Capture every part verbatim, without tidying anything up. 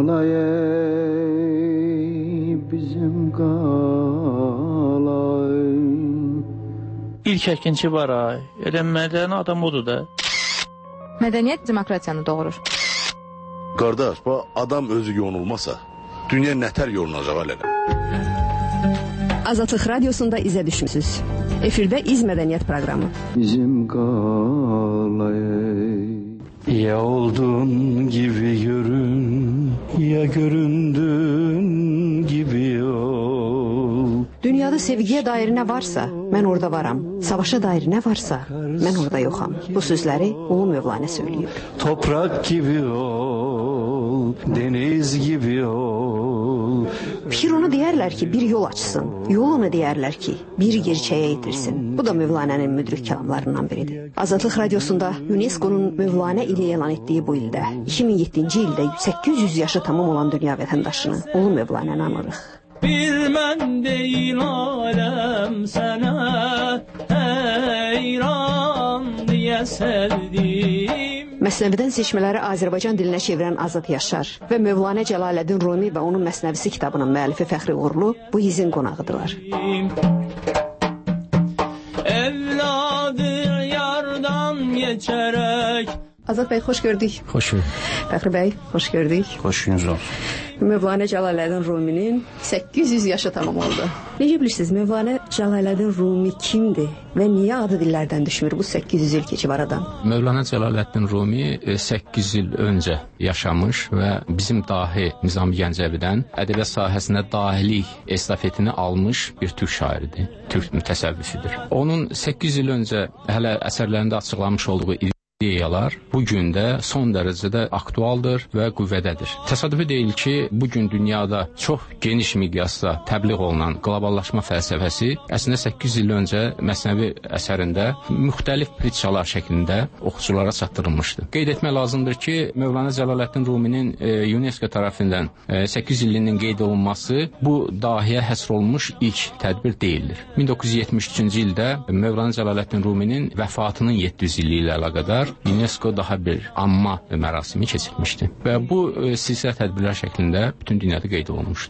qalay bizim qalay. İlk əkinçi var ay. Elə mədəni adam odur da. Mədəniyyət demokratiyanı doğurur. Qardaş, bu adam özü yonulmasa, dünya nətər yolunacaq elə? Azadlıq Radiosunda izə düşmüsünüz. Efirdə İz Mədəniyyət proqramı. Bizim qalay. Ya oldun gibi görün, ya göründün gibi ol. Dünyada sevgiyə dair nə varsa, mən orada varam. Savaşa dair nə varsa, mən orada yoxam. Bu sözləri Ulu Mövlana söyləyib. Toprak gibi ol, deniz gibi ol. Fikir onu deyərlər ki, bir yol açsın. Yol onu deyərlər ki, bir gerçəyə yetirsin. Bu da Mövlana'nın müdrik kəlamlarından biridir. Azadlıq Radiosunda UNESCO'nun Mövlana ili elan etdiyi bu ildə, iki min yeddinci ildə səkkiz yüz yaşı tamam olan dünya vətəndaşını Ulu Mövlana'nı anırıq. Bir mən deyil aləm sənə heyran diye sevdim. Məsnəvidən seçmələri Azərbaycan dilinə çevirən Azad Yaşar və Mövlana Cəlaləddin Rumi və onun Məsnəvisi kitabının müəllifi Fəxri Uğurlu bu izin qonağıdırlar. Evladı yardan geçerek. Azad bəy, xoş gördük. Xoş gördük. Fəxri bəy, xoş gördük. Xoş gününüz olsun. Mövlana Cəlaləddin Ruminin səkkiz yüz yaşı tamam oldu. Necə bilirsiniz, Mövlana Cəlaləddin Rumi kimdir və niyə adı dillərdən düşmür bu səkkiz yüz il keçib aradan? Mövlana Cəlaləddin Rumi səkkiz il öncə yaşamış və bizim dahi Nizami Gəncəvidən ədəbiyyat sahəsinə dahilik estafetini almış bir türk şairidir, türk mütəsəvvifidir. Onun səkkiz il öncə hələ əsərlərində açıqlanmış olduğu ideyalar bugün də son dərəcədə aktualdır və qüvvədədir. Təsadüfi deyil ki, bugün dünyada çox geniş miqyasda təbliğ olunan qloballaşma fəlsəfəsi əslində səkkiz il öncə Məsnəvi əsərində müxtəlif pritçalar şəklində oxuculara çatdırılmışdı. Qeyd etmək lazımdır ki, Mövlana Cəlaləddin Ruminin e, UNESCO tərəfindən e, səkkiz yüz illinin qeyd olunması bu dahiyə həsr olunmuş ilk tədbir deyildir. min doqquz yüz yetmiş üçüncü ildə Mövlana Cəlaləddin Ruminin vəfatının yeddi yüz illiyi ilə əlaqədar UNESCO daha bir amma mərasimi keçirmişdi və bu e, silsilə tədbirlər şəklində bütün dünyada qeyd olunmuşdu.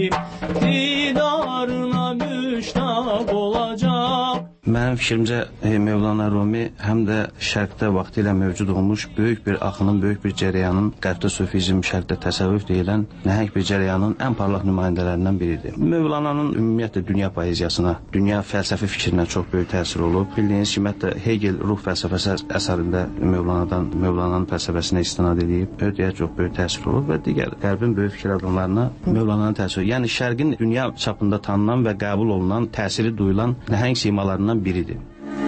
Didarına müştaq olacaq. Mənim fikrimcə e, Mövlana Rumi həm də şərqdə vaxtilə mövcud olmuş böyük bir axının, böyük bir cərəyanın, qərbdə sufizm, şərqdə təsəvvüf deyilən nəhəng bir cərəyanın ən parlaq nümayəndələrindən biridir. Mövlananın ümumiyyətlə dünya poeziyasına, dünya fəlsəfi fikrinə çox böyük təsir olub. Bildiyiniz kimi hətta Hegel ruh fəlsəfəsi əsərində Mövlanadan, Mövlananın fəlsəfəsinə istinad edib, ödəyə çox böyük təsir olub və digər qərbin böyük fikir adamlarına Mövlananın təsiri, yəni şərqin dünya çapında tanınan və qəbul olunan, təsiri duyulan nəhəng simalarından biridir.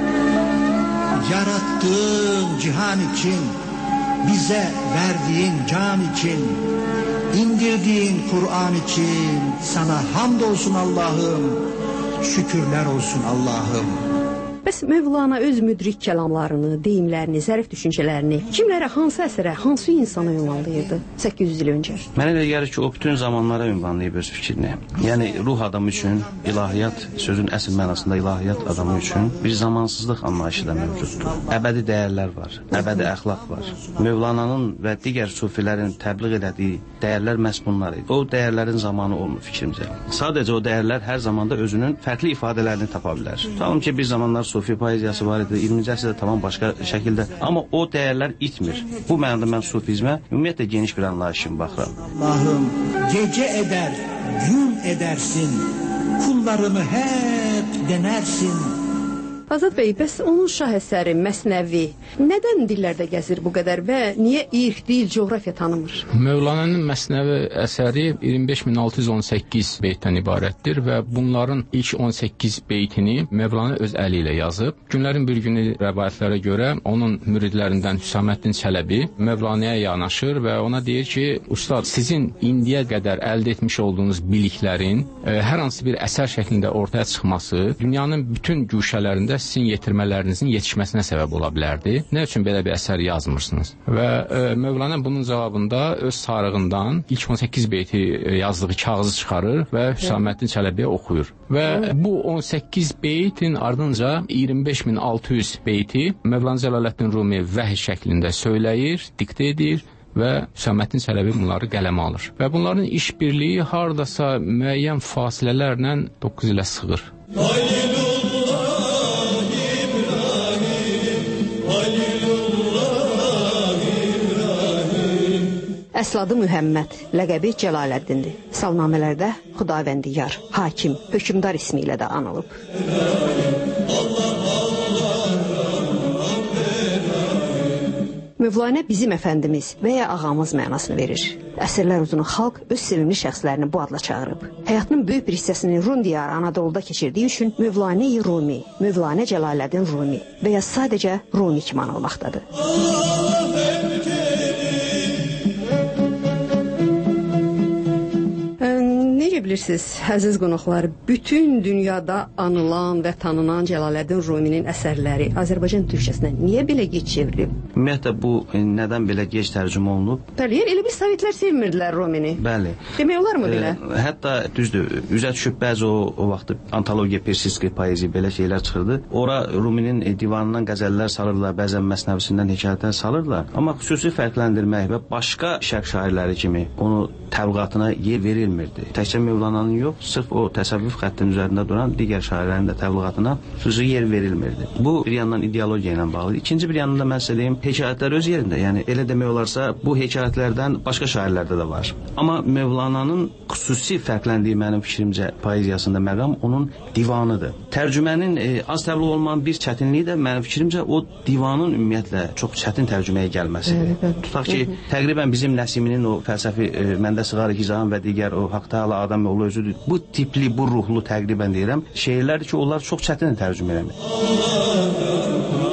Yarattığın cihan için, bize verdiğin can için, indirdiğin Kur'an için sana hamdolsun Allah'ım, şükürler olsun Allah'ım. Bəs Mövlana öz müdrik kəlamlarını, deyimlərini, zərif düşüncələrini kimlərə, hansı əsərə, hansı insana ünvanlayırdı səkkiz yüz il öncə? Mənə elə gəlir ki, o bütün zamanlara ünvanlayıb öz fikrini. Yəni ruh adamı üçün ilahiyyat, sözün əsl mənasında ilahiyyat adamı üçün bir zamansızlıq anlayışı da mövcuddur. Əbədi dəyərlər var, əbədi əxlaq var. Mövlananın və digər sufilərin təbliğ elədiyi dəyərlər məhz bunlar idi. O dəyərlərin zamanı olmur fikrimcə. Sadəcə o dəyərlər hər zamanda özünün fərqli ifadələrini tapa bilər. Tutalım ki, bir zamanlar sufi poeziyası var idi, iyirminci əsrdə tamam başqa şəkildə, amma o dəyərlər itmir. Bu mənada mən sufizmə ümumiyyətlə geniş bir anlayışım baxıram. Allah'ım gece eder, gün edersin, kullarını hep denersin. Azad bəy, bəs onun şah əsəri, Məsnəvi nədən dillərdə gəzir bu qədər və niyə irq, dil, coğrafiya tanımır? Mövlananın Məsnəvi əsəri iyirmi beş min altı yüz on səkkiz beytdən ibarətdir və bunların ilk on səkkiz beytini Mövlana öz əli ilə yazıb. Günlərin bir günü rəvayətlərə görə onun müridlərindən Hüsaməddin Çələbi Mövlanaya yanaşır və ona deyir ki, ustad, sizin indiyə qədər əldə etmiş olduğunuz biliklərin e, hər hansı bir əsər şəklində ortaya çıxması dünyanın bütün güşələrində sizin yetirmələrinizin yetişməsinə səbəb ola bilərdi. Nə üçün belə bir əsər yazmırsınız? Və e, Mövlana bunun cavabında öz sarığından ilk on səkkiz beyti yazdığı kağızı çıxarır və Hüsaməddin Çələbiyə oxuyur. Və bu on səkkiz beytin ardınca iyirmi beş min altı yüz beyti Mövlana Cəlaləddin Rumi vəhy şəklində söyləyir, diktə edir və Hüsaməddin Çələbi bunları qələmə alır. Və bunların işbirliyi hardasa müəyyən fasilələrlə doqquz ilə sığır. Əsl adı Mühəmməd, ləqəbi Cəlaləddindir. Salnamələrdə Xudavəndiyar, hakim, hökmdar ismi ilə də anılıb. Mövlanə bizim əfəndimiz və ya ağamız mənasını verir. Əsrlər uzunu xalq öz sevimli şəxslərini bu adla çağırıb. Həyatının böyük bir hissəsini Rum diyarı Anadoluda keçirdiyi üçün Mövlanə-i Rumi, Mövlanə Cəlaləddin Rumi və ya sadəcə Rumi kimi anılmaqdadır. Necə bilirsiniz, əziz qonaqlar, bütün dünyada anılan və tanınan Cəlaləddin Ruminin əsərləri Azərbaycan türkçəsinə niyə belə gec çevrilib? Ümumiyyətlə bu e, nədən belə gec tərcümə olunub? Bəli, yəni elə bir sovetlər sevmirdilər Rumini. Bəli. Demək olar mı belə? E, hətta düzdür, üzə düşüb bəzi o, o vaxt antologiya, persiski poezi belə şeylər çıxırdı. Ora Ruminin e, divanından qəzəllər salırlar, bəzən məsnəvisindən hekayətlər salırlar. Amma xüsusi fərqləndirmək və başqa şərq şairləri kimi onu təbliğatına yer verilmirdi. Təkcə Mövlananın yox, sırf o təsəvvüf xəttinin üzərində duran digər şairlərin də təbliğatına xüsusi yer verilmirdi. Bu bir yandan ideologiya ilə bağlı. İkinci bir yandan da mən sizə deyim, hekayətlər öz yerində. Yəni elə demək olarsa, bu hekayətlərdən başqa şairlərdə də var. Amma Mövlananın xüsusi fərqləndiyi mənim fikrimcə poeziyasında məqam onun divanıdır. Tərcümənin e, az təbliğ olmayan bir çətinliyi də mənim fikrimcə o divanın ümumiyyətlə çox çətin tərcüməyə gəlməsidir. Tutaq ki, təqribən bizim Nəsiminin o fəlsəfi e, məndə sığar hicran və digər o Haqq Təala adam yolu özüdür. Bu tipli, bu ruhlu təqribən deyirəm, şeirlərdir ki, onlar çox çətin tərcümə eləmir.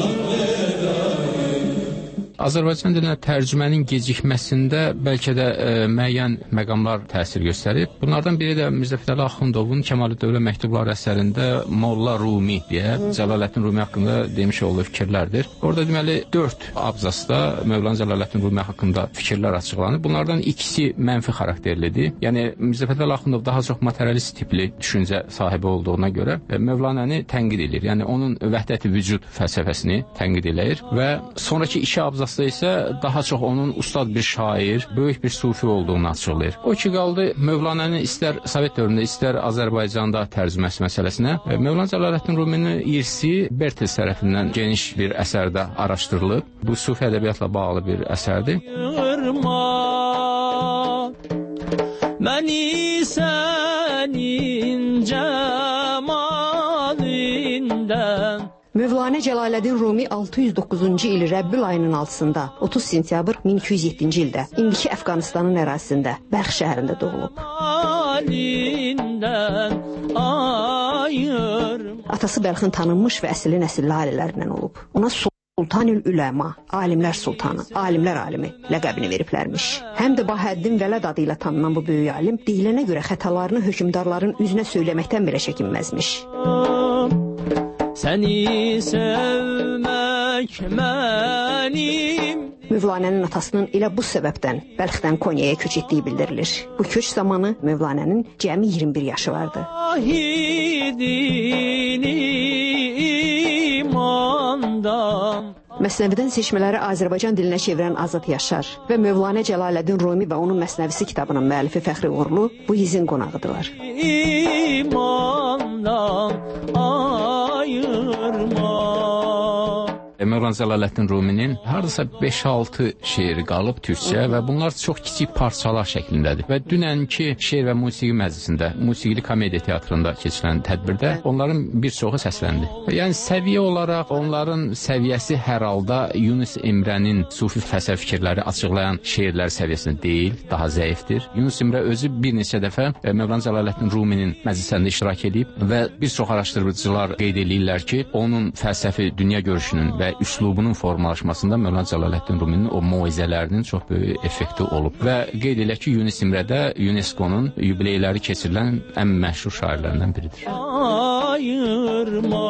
Azərbaycan dilinə tərcümənin gecikməsində bəlkə də e, müəyyən məqamlar təsir göstərib. Bunlardan biri də Mirzə Fətəli Axundovun Kəmaləddin məktubları əsərində Molla Rumi deyə Cəlaləddin Rumi haqqında demiş olduğu fikirlərdir. Orada deməli dörd abzasda Mövlana Cəlaləddin Rumi haqqında fikirlər açıqlanır. Bunlardan ikisi mənfi xarakterlidir. Yəni Mirzə Fətəli Axundov daha çox materialist tipli düşüncə sahibi olduğuna görə e, Mövlanəni tənqid edir. Yəni onun vəhdəti vücud fəlsəfəsini tənqid edir və sonrakı iki abzas isə daha çox onun ustad bir şair, böyük bir sufi olduğunu açıqlayır. O ki qaldı Mövlanənin istər Sovet dövründə, istər Azərbaycanda tərcüməsi məsələsinə. Mövlana Cəlaləddin Ruminin irsi Bertels tərəfindən geniş bir əsərdə araşdırılıb. Bu sufi ədəbiyyatla bağlı bir əsərdir. Məni sənin cəmalindən Mövlanə Cəlaləddin Rumi altı yüz doqquzuncu il Rəbbül ayının altısında otuz sentyabr min iki yüz yeddinci ildə indiki Əfqanistanın ərazisində Bəlx şəhərində doğulub. Atası Bəlxin tanınmış və əsilli nəsilli ailələrindən olub. Ona Sultanül Üləma, alimlər sultanı, alimlər alimi ləqəbini veriblərmiş. Həm də Bahəddin Vələd adı ilə tanınan bu böyük alim deyilənə görə xətalarını hökmdarların üzünə söyləməkdən belə çəkinməzmiş. Səni sevmək mənim. Mövlanənin atasının elə bu səbəbdən Bəlxdən Konyaya köç etdiyi bildirilir. Bu köç zamanı Mövlanənin cəmi iyirmi bir yaşı vardı. Məsnəvidən seçmələri Azərbaycan dilinə çevirən Azad Yaşar və Mövlanə Cəlaləddin Rumi və onun Məsnəvisi kitabının müəllifi Fəxri Uğurlu bu izin qonağıdırlar. İmandan ayırma. Mövlana Cəlaləddin Ruminin hardasa beş altı şeiri qalıb türkçə və bunlar çox kiçik parçalar şəklindədir. Və dünənki şeir və musiqi məclisində, musiqili komediya teatrında keçirilən tədbirdə onların bir çoxu səsləndi. Yəni səviyyə olaraq onların səviyyəsi hər halda Yunus Emrənin sufi fəlsəfi fikirləri açıqlayan şeirlər səviyyəsində deyil, daha zəifdir. Yunus Emrə özü bir neçə dəfə Mövlana Cəlaləddin Ruminin məclisində iştirak edib və bir çox araşdırıcılar qeyd edirlər ki, onun fəlsəfi dünya görüşünün və üslubunun formalaşmasında Mövlana Cəlaləddin Ruminin o moizələrinin çox böyük effekti olub. Və qeyd edək ki, Yunus Emrədə UNESCO-nun yubileyləri keçirilən ən məşhur şairlərindən biridir. Ayırma.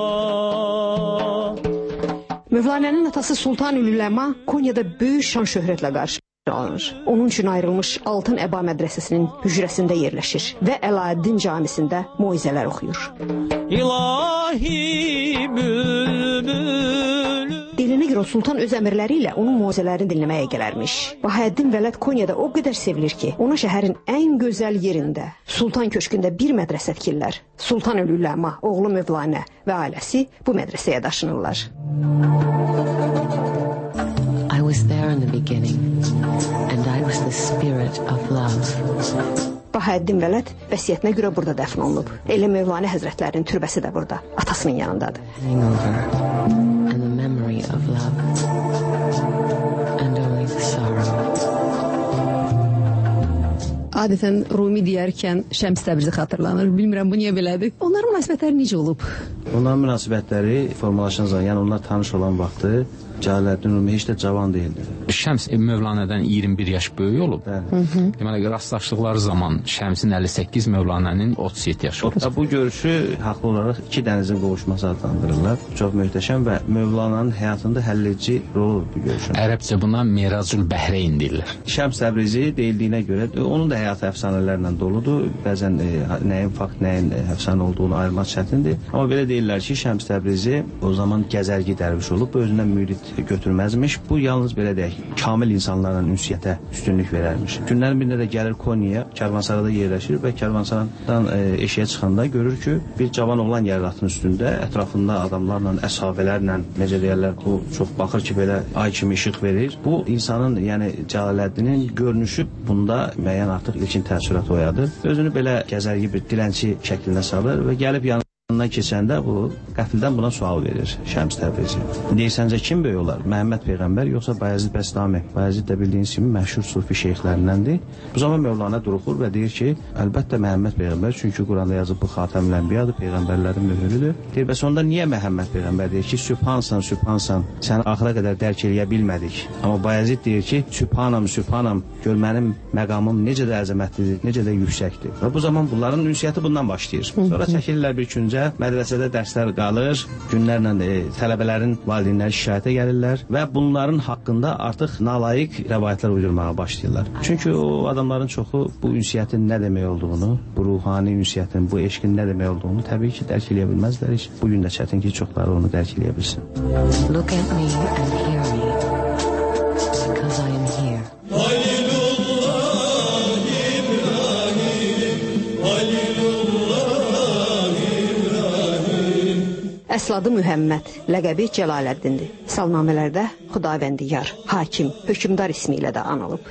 Mövlanənin atası Sultanül Üləma Konyada böyük şan şöhrətlə qarşı alınır. Onun üçün ayrılmış Altın Əba mədrəsəsinin hücrəsində yerləşir və Əlaəddin camisində moizələr oxuyur. İlahi bülbül. Deyilinə görə o sonra sultan öz əmrləri ilə onun moizələrini dinləməyə gələrmiş. Bahəddin Vələd Konyada o qədər sevilir ki, ona şəhərin ən gözəl yerində, Sultan köşkündə bir mədrəsə tikirlər. Sultan Ölüləma, oğlu Mövlanə və ailəsi bu mədrəsəyə daşınırlar. I was there in the beginning, and I was the spirit of love. Bahəddin Vələd vəsiyyətinə görə burada dəfn olunub. Elə Mövlanə həzrətlərinin türbəsi də burada, atasının yanındadır. Hangover and the memory of love and only the sorrow. Adətən Rumi deyərkən Şəms Təbrizi xatırlanır. Bilmirəm bu niyə belədir. Onların münasibətləri necə olub? Onların münasibətləri formalaşan zaman, yəni onlar tanış olan vaxtı Cəlaləddin Rumi heç də cavan değildi. Şəms Mövlanədən iyirmi bir yaş böyük olub. Deməli, rastlaşdıqları zaman Şəmsin əlli səkkiz, Mövlanənin otuz yeddi yaşı olub. Bu görüşü haqlı olaraq iki dənizin qovuşması adlandırırlar. Çox möhtəşəm və Mövlananın həyatında həlledici rolu bu görüşün. Ərəbcə buna Miracül Bəhreyn deyirlər. Şəms Təbrizi deyildiyinə görə onun da həyatı əfsanələrlə doludur. Bəzən e, nəyin fakt, nəyin əfsanə olduğunu ayırmaq çətindir. Amma belə deyirlər ki, Şəms Təbrizi o zaman gəzərgi dərviş olub, özündən mürid götürməzmiş. Bu yalnız belə deyək, kamil insanlarla ünsiyyətə üstünlük verərmiş. Günlərin birində də gəlir Konyaya, Kərvansarada yerləşir və Kərvansaradan e, eşiyə çıxanda görür ki, bir cavan oğlan gəlir atın üstündə, ətrafında adamlarla, əshabələrlə, necə deyərlər, bu çox baxır ki, belə ay kimi işıq verir. Bu insanın, yəni Cəlaləddinin görünüşü bunda müəyyən artıq ilkin təəssürat oyadır. Özünü belə gəzərgi bir dilənçi şəklində salır və gəlib yanına Ondan keçəndə bu qəfildən buna sual verir Şəms Təbrizi. Deyirsəncə kim böyük olar? Məhəmməd Peyğəmbər yoxsa Bayezid Bəstami? Bayezid də bildiyiniz kimi məşhur sufi şeyxlərindəndir. Bu zaman Mövlana duruxur və deyir ki, əlbəttə Məhəmməd Peyğəmbər, çünki Quranda yazıb bu Xatəmül Ənbiyadır, peyğəmbərlərin mührüdür. Deyir, bəs onda niyə Məhəmməd Peyğəmbər deyir ki, Sübhansan, Sübhansan, səni axıra qədər dərk eləyə bilmədik. Amma Bayezid deyir ki, Sübhanam, Sübhanam, gör mənim məqamım necə də əzəmətlidir, necə də yüksəkdir. Və bu zaman bunların ünsiyyəti bundan başlayır. Sonra çəkilirlər bir küncə, mədrəsədə dərslər qalır, günlərlə e, tələbələrin valideynləri şikayətə gəlirlər və bunların haqqında artıq nalayiq rəvayətlər uydurmağa başlayırlar. Çünki o adamların çoxu bu ünsiyyətin nə demək olduğunu, bu ruhani ünsiyyətin, bu eşqin nə demək olduğunu təbii ki, dərk eləyə bilməzlər heç. Bugün də çətin ki, çoxları onu dərk eləyə bilsin. Look at me and hear me, because I am here. Əsl adı Mühəmməd, ləqəbi Cəlaləddindir. Salnamələrdə Xudavəndiyar, hakim, hökümdar ismi ilə də anılıb.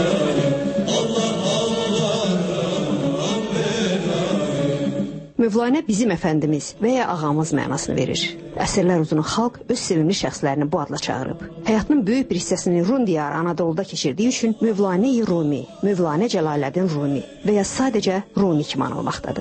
Mövlanə bizim əfəndimiz və ya ağamız mənasını verir. Əsrlər uzunu xalq öz sevimli şəxslərini bu adla çağırıb. Həyatının böyük bir hissəsini Rum diyarı Anadoluda keçirdiyi üçün Mövlanə-i Rumi, Mövlanə Cəlaləddin Rumi və ya sadəcə Rumi kimi anılmaqdadır.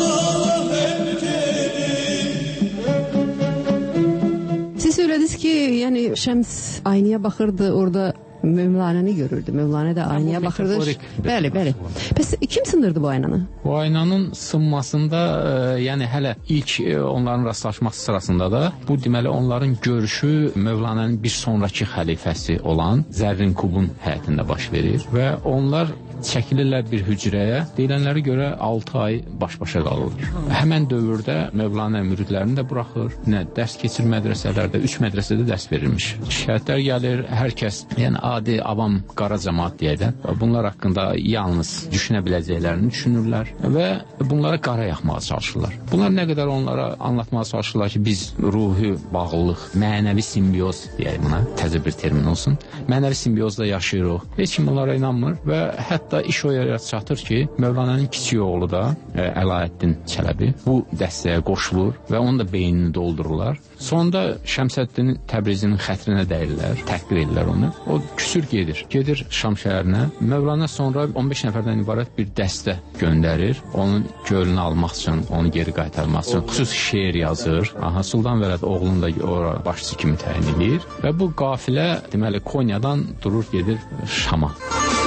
Siz söylədiniz ki, yəni Şəms aynaya baxırdı, orada Mövlanəni görürdü. Mövlanə də aynaya baxırdı. Bəli, bəli. Bəs kim sındırdı bu aynanı? Bu aynanın sınmasında, e, yəni hələ ilk e, onların rastlaşması sırasında da bu deməli onların görüşü Mövlanənin bir sonraki xəlifəsi olan Zərrin Kubun həyətində baş verir və onlar çəkilirlər bir hücrəyə. Deyilənlərə görə altı ay baş-başa qalırlar. Həmən dövrdə Mövlanə müridlərini də buraxır. Nə dərs keçir mədrəsələrdə, üç mədrəsədə dərs verilmiş. Şikayətlər gəlir, hər kəs, yəni adi avam qara cəmaət deyədən, bunlar haqqında yalnız düşünə biləcəklərini düşünürlər və bunlara qara yaxmağa çalışırlar. Bunlar nə qədər onlara anlatmağa çalışırlar ki, biz ruhi bağlılıq, mənəvi simbiyoz deyək buna, təzə bir termin olsun. Mənəvi simbiozda yaşayırıq. Heç kim onlara inanmır və hətta iş o yerə çatır ki, Mövlanənin kiçik oğlu da e, Əlaəddin Çələbi bu dəstəyə qoşulur və onun da beynini doldururlar. Sonunda Şəmsəddin Təbrizinin xətrinə dəyirlər, təhqir edirlər onu. O küsür gedir. Gedir Şam şəhərinə. Mövlana sonra on beş nəfərdən ibarət bir dəstə göndərir. Onun gölünü almaq üçün, onu geri qaytarmaq üçün xüsusi şeir yazır. Aha, Sultan Vələd oğlunu da ora başçı kimi təyin edir. Və bu qafilə deməli Konyadan durur gedir Şama.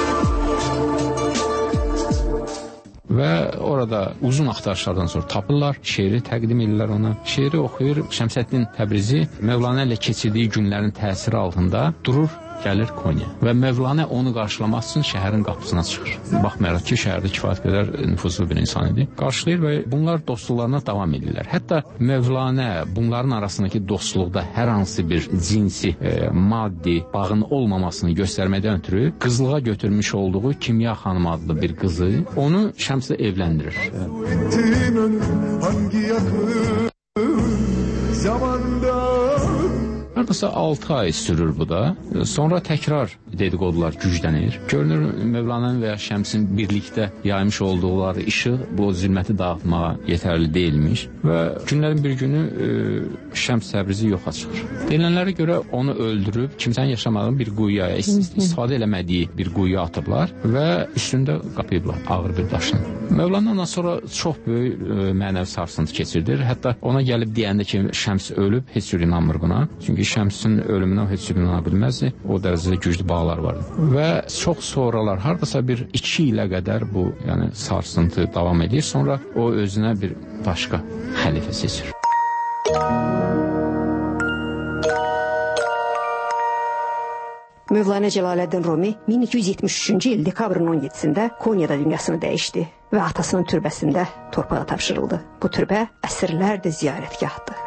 Və orada uzun axtarışlardan sonra tapırlar, şeiri təqdim edirlər ona. Şeiri oxuyur, Şəmsəddin Təbrizi Mövlana ilə keçirdiyi günlərin təsiri altında durur, gəlir Konya və Mövlana onu qarşılamaq üçün şəhərin qapısına çıxır. Baxmayaraq ki, şəhərdə kifayət qədər nüfuzlu bir insan idi. Qarşılayır və bunlar dostluqlarına davam edirlər. Hətta Mövlana bunların arasındakı dostluqda hər hansı bir cinsi, e, maddi bağın olmamasını göstərmədən ötürü qızlığa götürmüş olduğu Kimya xanım adlı bir qızı onu Şəmslə evləndirir. Haradasa altı ay sürür bu da. Sonra təkrar dedikodular güclənir. Görünür Mövlana'nın və ya Şəmsin birlikdə yaymış olduqları işıq bu zülməti dağıtmağa yetərli deyilmiş və günlərin bir günü e, Şəms Təbrizi yoxa çıxır. Deyilənlərə görə onu öldürüb kimsənin yaşamadığını bir quyuya, istifadə eləmədiyi bir quyuya atıblar və üstündə qapayıblar ağır bir daşın. Mövlana ondan sonra çox böyük e, mənəvi sarsıntı keçirdir. Hətta ona gəlib deyəndə ki, Şəms ölüb, heç cür inanmır buna. Çünki Şəmsin ölümünə heç cür inana bilməzdi. O dərəcədə güclü bağlar vardı. Və çox sonralar, hardasa bir iki ilə qədər bu yəni sarsıntı davam edir. Sonra o özünə bir başqa xəlifə seçir. Mövlana Cəlaləddin Rumi min iki yüz yetmiş üçüncü il dekabrın on yedisində Konyada dünyasını dəyişdi və atasının türbəsində torpağa tapşırıldı. Bu türbə əsrlərdir ziyarətgahdır.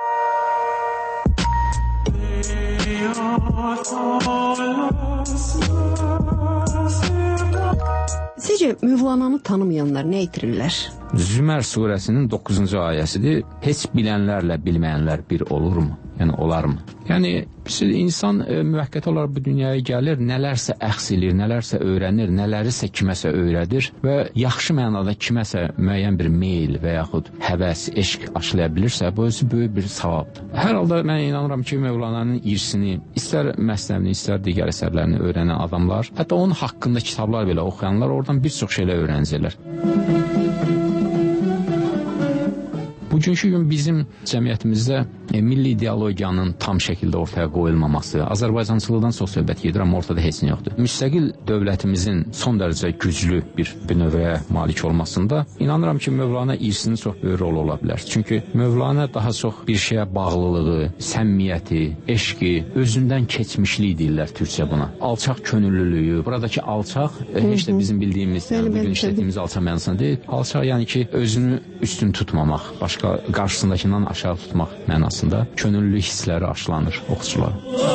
Sizcə Mövlananı tanımayanlar nə itirirlər? Zümər surəsinin doqquzuncu ayəsidir. Heç bilənlərlə bilməyənlər bir olurmu? Yəni olarmı? Yəni insan e, müvəqqəti olaraq bu dünyaya gəlir, nələrsə əxsilir, nələrsə öyrənir, nələrisə kiməsə öyrədir və yaxşı mənada kiməsə müəyyən bir meyl və yaxud həvəs, eşq aşılaya bilirsə, bu özü böyük bir savabdır. Hər halda mən inanıram ki, Mövlananın irsini, istər məsnəvini, istər digər əsərlərini öyrənən adamlar, hətta onun haqqında kitablar belə oxuyanlar oradan bir çox şeylər öyrənəcəklər. Bugünkü gün bizim cəmiyyətimizdə e, milli ideologiyanın tam şəkildə ortaya qoyulmaması, Azərbaycançılıqdan çox söhbət gedir, amma ortada heç nə yoxdur. Müstəqil dövlətimizin son dərəcə güclü bir bünövrəyə malik olmasında inanıram ki, Mövlana irsinin çox böyük rolu ola bilər. Çünki Mövlana daha çox bir şeyə bağlılığı, səmimiyyəti, eşqi, özündən keçmişlik deyirlər türkcə buna. Alçaq könüllülüyü, buradakı alçaq e, heç də bizim bildiyimiz, yəni bugün işlədiyimiz alçaq mənasında deyil. Alçaq yəni ki, özünü üstün tutmamaq, başqa qarşısındakindən aşağı tutmaq mənasında könüllü hissləri aşılanır oxucular.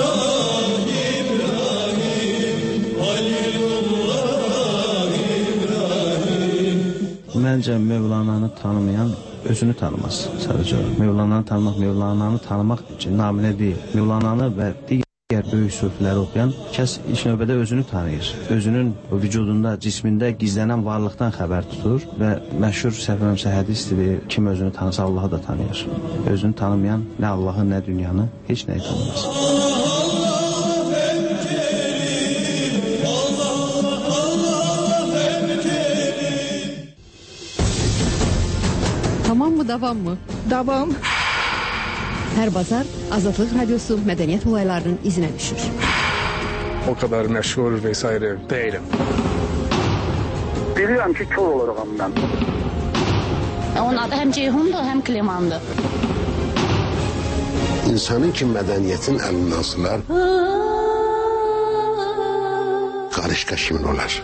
Məncə Mövlananı tanımayan özünü tanımaz sadəcə. Mövlananı tanımaq, Mövlananı tanımaq naminə deyil. Mövlananı və digər böyük sufləri oxuyan kəs ilk növbədə özünü tanıyır. Özünün vücudunda, cismində gizlənən varlıqdan xəbər tutur və məşhur səhvəmsə hədisdir, kim özünü tanısa Allahı da tanıyır. Özünü tanımayan nə Allahı, nə dünyanı, heç nəyi tanımaz. Tamam mı, davam mı? Davam. Hər bazar Azadlıq Radiosu mədəniyyət olaylarının izinə düşür. O kadar məşhur vesaire değilim. Biliyorum ki kör olurum ben. Onun adı hem Ceyhun'dur hem Kliman'dır. İnsanın ki mədəniyyətin əlindən asılar, qarışqa kimin olar?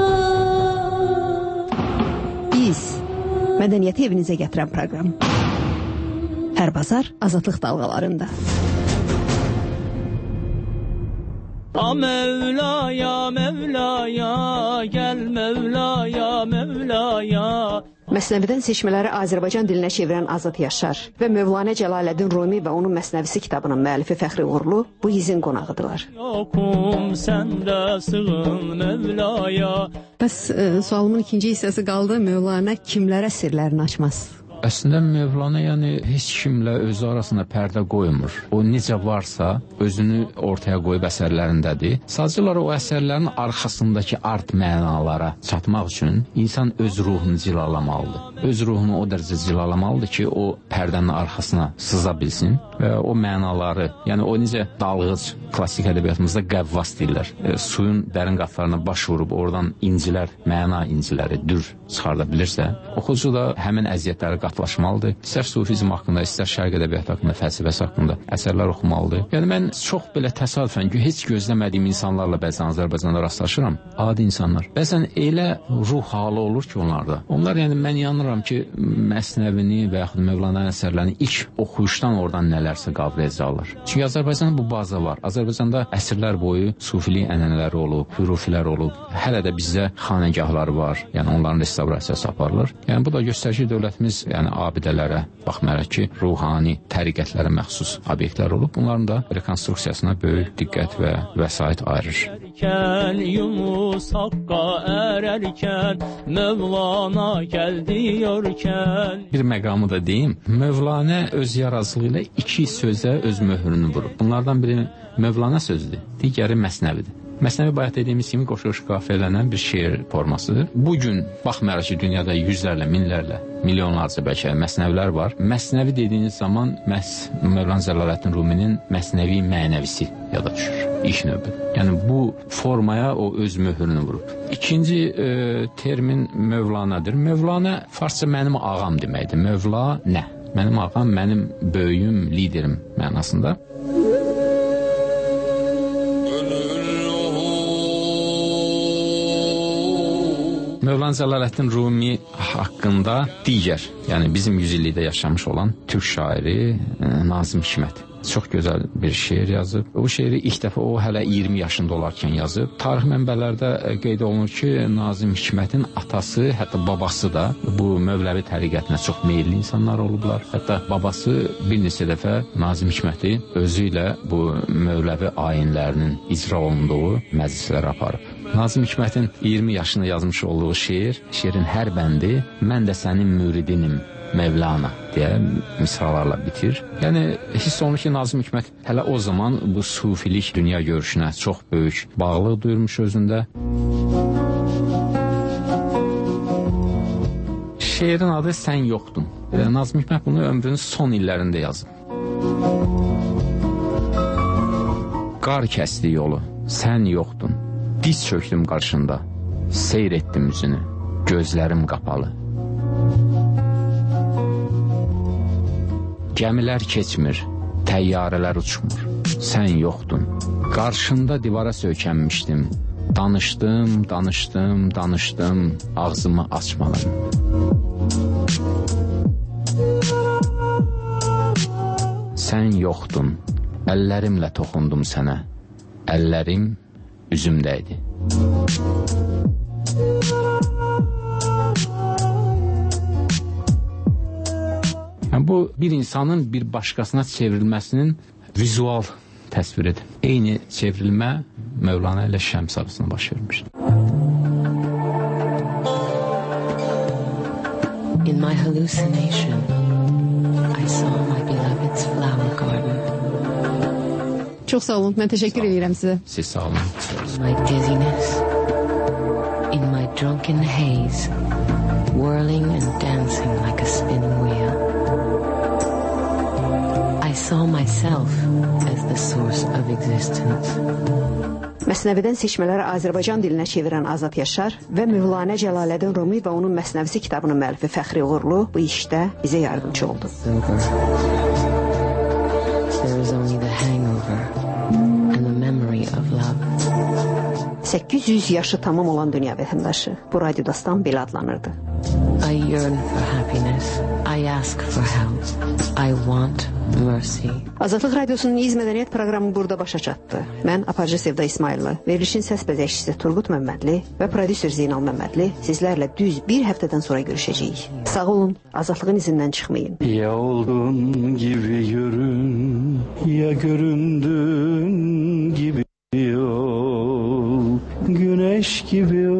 Biz mədəniyyəti evinizə gətirən proqram. Hər bazar Azadlıq dalğalarında. A Mevlaya, Mevlaya, gəl Mevlaya, Mevlaya. Məsnəvidən seçmələri Azərbaycan dilinə çevirən Azad Yaşar və Mövlana Cəlaləddin Rumi və onun Məsnəvisi kitabının müəllifi Fəxri Uğurlu bu izin qonağıdırlar. Yoxum səndə sığın Mevlaya. Bəs e, sualımın ikinci hissəsi qaldı. Mövlana kimlərə sirlərini açmaz? Əslində Mövlana yəni heç kimlə özü arasında pərdə qoymur. O necə varsa özünü ortaya qoyub əsərlərindədir. Sadəcə olaraq o əsərlərin arxasındakı art mənalara çatmaq üçün insan öz ruhunu cilalamalıdır. Öz ruhunu o dərəcə cilalamalıdır ki, o pərdənin arxasına sıza bilsin. və o mənaları, yəni o necə dalğıc, klassik ədəbiyyatımızda qəvvas deyirlər, e, suyun dərin qatlarına baş vurub oradan incilər, məna inciləri, dür çıxarda bilirsə, oxucu da həmin əziyyətləri qatlaşmalıdır. İstər sufizm haqqında, istər şərq ədəbiyyatı haqqında, fəlsəfəsi haqqında əsərlər oxumalıdır. Yəni mən çox belə təsadüfən, heç gözləmədiyim insanlarla bəzən Azərbaycanda rastlaşıram, adi insanlar. Bəzən elə ruh halı olur ki onlarda. Onlar, yəni mən inanıram ki, Məsnəvini və yaxud Mövlana'nın əsərlərini ilk oxuyuşdan oradan nələrsə qavrayacaqlar. Çünki Azərbaycanda bu baza var. Azərbaycanda əsrlər boyu sufilik ənənələri olub, hürufilər olub. Hələ də bizdə xanəgahları var. Yəni onların restavrasiyası aparılır. Yəni bu da göstərir ki, dövlətimiz yəni abidələrə baxmayaraq ki, ruhani təriqətlərə məxsus obyektlər olub. Bunların da rekonstruksiyasına böyük diqqət və vəsait ayırır. Yunus Haqq'a ərərkən Mövlana gəl diyorkən. Bir məqamı da deyim, Mövlana öz yarazılığı ilə iki sözə öz möhrünü vurub. Bunlardan biri Mövlana sözüdür, digəri Məsnəvidir. Məsnəvi bayaq dediyimiz kimi qoşu-qoşu qafiyələnən bir şeir formasıdır. Bugün baxmayaraq ki, dünyada yüzlərlə, minlərlə, milyonlarca bəlkə məsnəvilər var. Məsnəvi dediyiniz zaman məhz Mövlana Cəlaləddin Ruminin məsnəvi mənəvisi yada düşür, iş növbə. Yəni bu formaya o öz möhrünü vurub. İkinci e, termin Mövlanadır. Mövlana farsça mənim ağam deməkdir. Mövla nə? Mənim ağam, mənim böyüyüm, liderim mənasında. Mövlana Cəlaləddin Rumi haqqında digər, yəni bizim yüz illikdə yaşamış olan türk şairi Nazım Hikmət çox gözəl bir şeir yazıb. Bu şeiri ilk dəfə o hələ iyirmi yaşında olarkən yazıb. Tarix mənbələrdə qeyd olunur ki, Nazım Hikmətin atası, hətta babası da bu Mövləvi təriqətinə çox meyilli insanlar olublar. Hətta babası bir neçə dəfə Nazım Hikməti özü ilə bu Mövləvi ayinlərinin icra olunduğu məclislərə aparıb. Nazım Hikmətin iyirmi yaşında yazmış olduğu şeir, şeirin hər bəndi mən də sənin müridinim Mevlana deyə misralarla bitir. Yəni hiss olunur ki, Nazım Hikmət hələ o zaman bu sufilik dünya görüşünə çox böyük bağlılıq duyurmuş özündə. Şeirin adı Sən yoxdun. Nazım Hikmət bunu ömrünün son illərində yazıb. Qar kəsdi yolu, sən yoxdun. Diz çöktüm qarşında, seyr etdim üzünü, gözlərim qapalı. Gəmilər keçmir, təyyarələr uçmur, sən yoxdun. Qarşında divara söykənmişdim, danışdım, danışdım, danışdım, ağzımı açmadım. Sən yoxdun, əllərimlə toxundum sənə, əllərim üzümdəydi. Yəni, bu bir insanın bir başqasına çevrilməsinin vizual təsviridir. Eyni çevrilmə Mövlana ilə Şəms arasında baş vermişdir. In my hallucination, I saw my beloved's flower garden. Çox sağ olun, mən təşəkkür edirəm sizə. Siz sağ olun. In my dizziness, in my drunken haze, whirling and dancing like a spinning wheel, I saw myself as the source of existence. Məsnəvidən seçmələri Azərbaycan dilinə çevirən Azad Yaşar və Mövlana Cəlaləddin Rumi və onun Məsnəvisi kitabının müəllifi Fəxri Uğurlu bu işdə bizə yardımcı oldu. There is only the hangover and the memory of love. səkkiz yüz yaşı tamam olan dünya vətəndaşı bu radiodastan belə adlanırdı. I yearn for happiness. I ask for help. I want mercy. Azadlıq Radiosunun İz Mədəniyyət proqramı burada başa çatdı. Mən Aparıcı Sevda İsmayıllı, verilişin səs bəzəkçisi Turqut Məmmədli və prodüser Zeynal Məmmədli sizlərlə düz bir həftədən sonra görüşəcəyik. Sağ olun, azadlığın izindən çıxmayın. Ya oldun gibi görün, ya göründün gibi ol, güneş gibi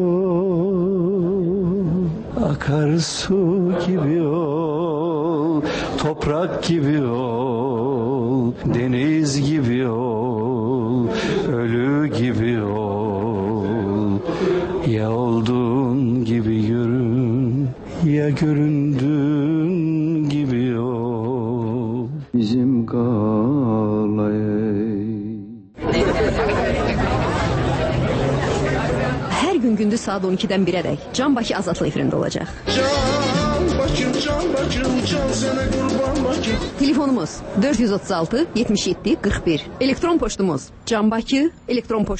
ol, akarsu gibi ol, toprak gibi ol, deniz gibi ol, ölü gibi ol. Ya olduğun gibi görün, ya göründüğün gibi ol. Bizim kal gün gündüz saat on ikidən birə dək Can Bakı Azadlı efirində olacaq. Can Bakım, Can Bakım, Can sənə qurban Bakım. Telefonumuz dörd yüz otuz altı yetmiş yeddi qırx bir. Elektron poçtumuz canbakı elektron poçtu.